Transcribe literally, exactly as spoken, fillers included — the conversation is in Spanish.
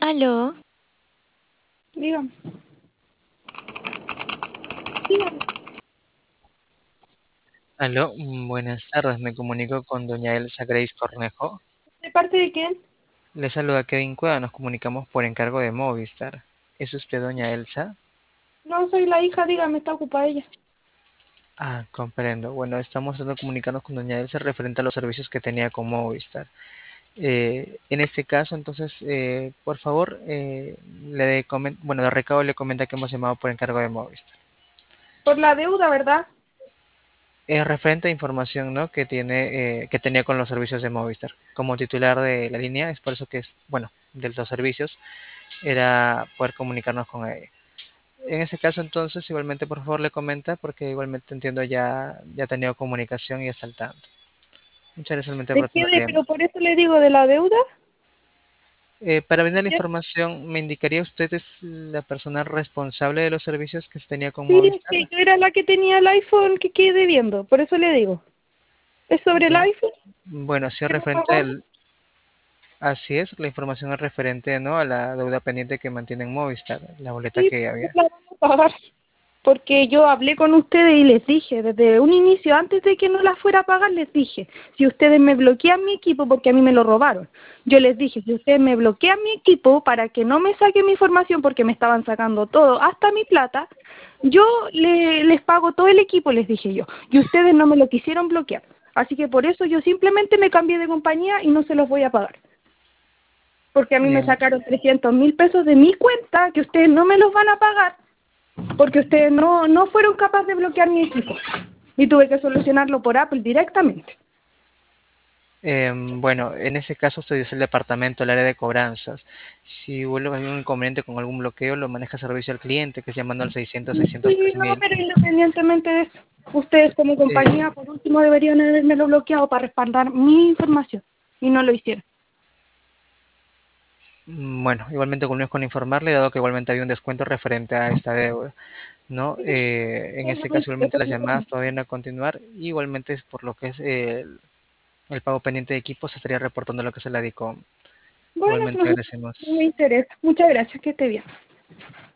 Aló, Dígame, dígame. Aló, mm, buenas tardes, me comunico con doña Elsa Grace Cornejo. ¿De parte de quién? Le saluda Kevin Cueva, nos comunicamos por encargo de Movistar. ¿Es usted doña Elsa? No soy la hija, dígame, está ocupada ella. Ah, comprendo. Bueno, estamos tratando de comunicarnos con doña Elsa referente a los servicios que tenía con Movistar. Eh, en este caso, entonces, eh, por favor, eh, le de comen- bueno, de recado le comenta que hemos llamado por encargo de Movistar. Por la deuda, ¿verdad? Es referente a información, ¿no? que tiene, eh, que tenía con los servicios de Movistar. Como titular de la línea, es por eso que es, bueno, de los servicios, era poder comunicarnos con ella. En ese caso, entonces, igualmente, por favor, le comenta, porque igualmente entiendo ya, ya ha tenido comunicación y está al tanto. Muchas gracias igualmente ¿De por qué? atender De, la pero llamada. por eso le digo de la deuda. Eh, para brindar la ¿Ya? información, ¿me indicaría usted es la persona responsable de los servicios que se tenía con Sí, es que Movistar? yo era la que tenía el iPhone que quedé debiendo, por eso le digo. ¿Es sobre el Ya. iPhone Bueno, sí, que no referente pagó? al- así es, la información es referente, ¿no? a la deuda pendiente que mantiene en Movistar, la boleta Sí, que no había. la van a pagar. Porque yo hablé con ustedes y les dije, desde un inicio, antes de que no la fuera a pagar, les dije, si ustedes me bloquean mi equipo, porque a mí me lo robaron, yo les dije, si ustedes me bloquean mi equipo para que no me saquen mi información, porque me estaban sacando todo, hasta mi plata, yo le- les pago todo el equipo, les dije yo, y ustedes no me lo quisieron bloquear. Así que por eso yo simplemente me cambié de compañía y no se los voy a pagar. Porque a mí me Eh, sacaron trescientos mil pesos de mi cuenta que ustedes no me los van a pagar porque ustedes no, no fueron capaces de bloquear mi equipo y tuve que solucionarlo por Apple directamente. Em, bueno, en ese caso usted es el departamento, el área de cobranzas. Si hubo algún inconveniente con algún bloqueo, lo maneja servicio al cliente, que es llamando al seiscientos, seiscientos Sí, tres no, mil. pero independientemente de eso, ustedes como Eh, compañía por último deberían haberme bloqueado para respaldar mi información y no lo hicieron. mm, bueno, igualmente concluimos con informarle, dado que igualmente había un descuento referente a esta deuda, ¿no? Eh, en No, no este me caso, igualmente interesa las mi llamadas información. todavía no a continuar, igualmente es por lo que es eh, el, el pago pendiente de equipos, se estaría reportando lo que es la DICOM. Bueno, Igualmente no, no me agradecemos. interesa. Muchas gracias, que esté bien.